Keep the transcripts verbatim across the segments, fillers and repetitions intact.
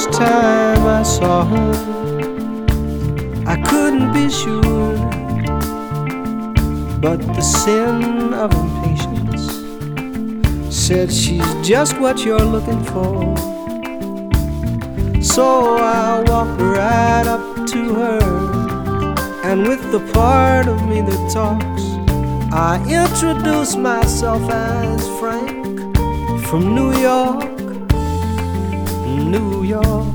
first time I saw her, I couldn't be sure, but the sin of impatience said she's just what you're looking for. So I walked right up to her, and with the part of me that talks, I introduced myself as Frank from New York, New York.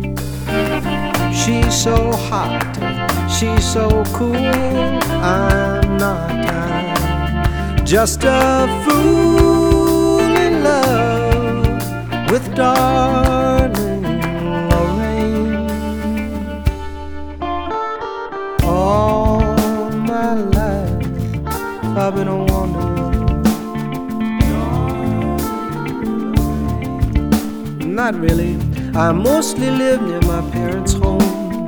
She's so hot, she's so cool, I'm not. I'm just a fool in love with darling Lorraine. All my life I've been a wanderer. Not really, I mostly live near my parents' home.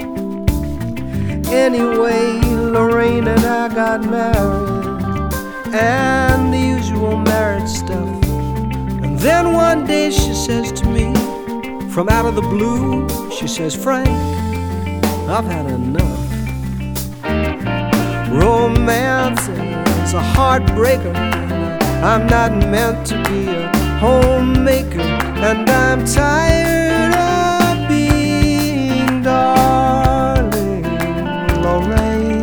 Anyway, Lorraine and I got married, and the usual marriage stuff. And then one day she says to me, from out of the blue, she says, Frank, I've had enough. Romance is a heartbreaker. I'm not meant to be a homemaker, and I'm tired of being darling Lorraine.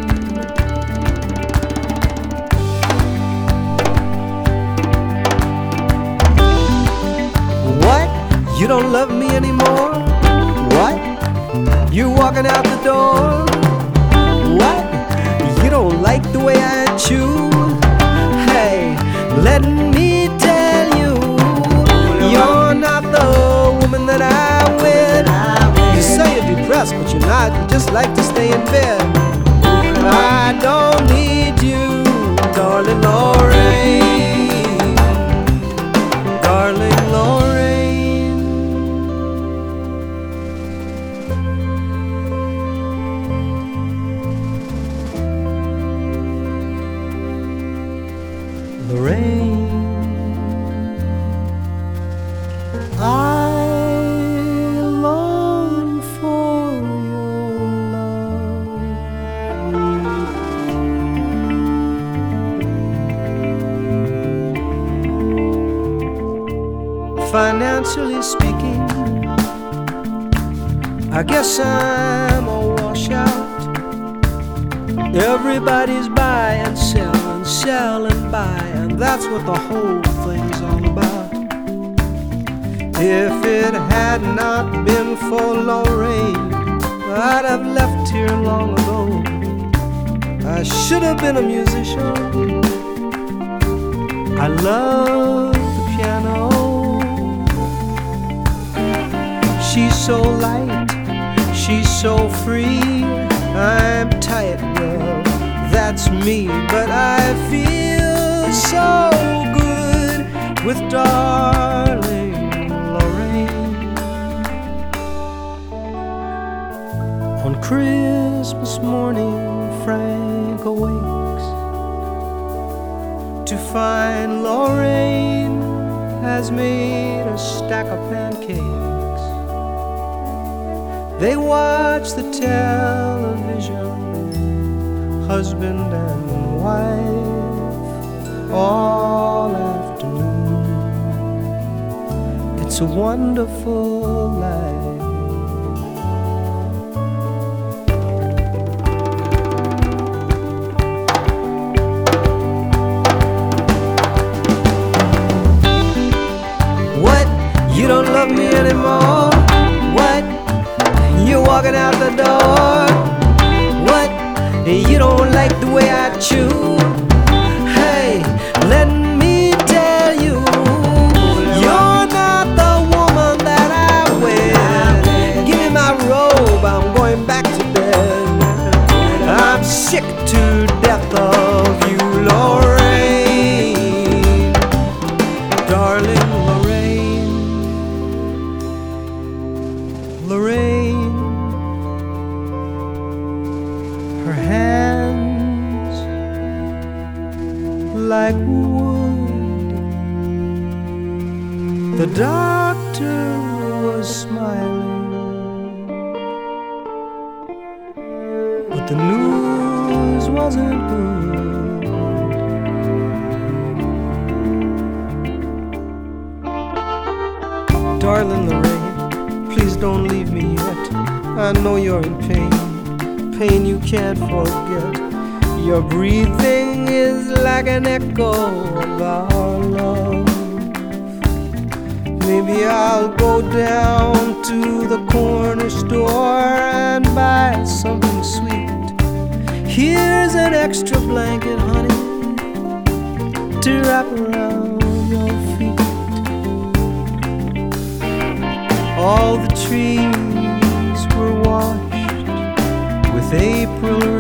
What? You don't love me anymore? What? You're walking out the door? What? You don't like the way I chew? Hey, let me tell you, you're not the woman that I wed. You say you're depressed, but you're not. You just like to stay in bed. I don't need you, darling Lorraine, darling Lorraine. Lorraine, I long for your love. Financially speaking, I guess I'm a washout. Everybody's buy and sell and sell and buy, and that's what the whole thing's all about. If it had not been for Lorraine, I'd have left here long ago. I should have been a musician. I love the piano. She's so light, she's so free. I'm tight, well, that's me, but I feel so good with darling Lorraine. On Christmas morning, Frank awakes to find Lorraine has made a stack of pancakes. They watch the television, husband and wife, all afternoon. It's a wonderful life. What? You don't love me anymore? What? You're walking out the door? What? You don't like the way I chew? Hey, let me tell you, you're not the woman that I wear. Give me my robe, I'm going back to bed. I'm sick to death of you, Lorraine, darling Lorraine, Lorraine. Her hands like wood. The doctor was was smiling, but the news wasn't good. Darling Lorraine, please don't leave me yet. I know you're in pain, pain you can't forget. Your breathing is like an echo of our love. Maybe I'll go down to the corner store and buy something sweet. Here's an extra blanket, honey, to wrap around your feet. All the trees were washed with April